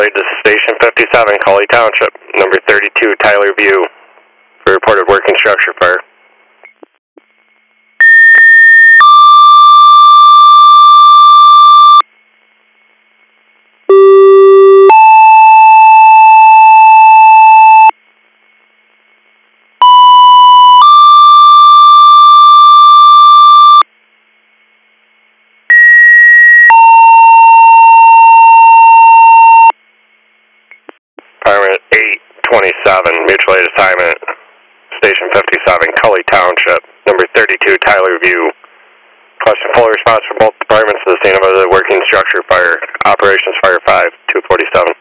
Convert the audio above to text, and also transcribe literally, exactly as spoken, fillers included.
aid to Station fifty-seven, Cully Township, number thirty-two, Tyler View, for reported working structure fire. Department eight twenty-seven, mutual aid assignment, Station fifty-seven, Cully Township, number thirty-two, Tyler View. Question full response from both departments to the scene of a working structure fire. Operations Fire five, two forty-seven.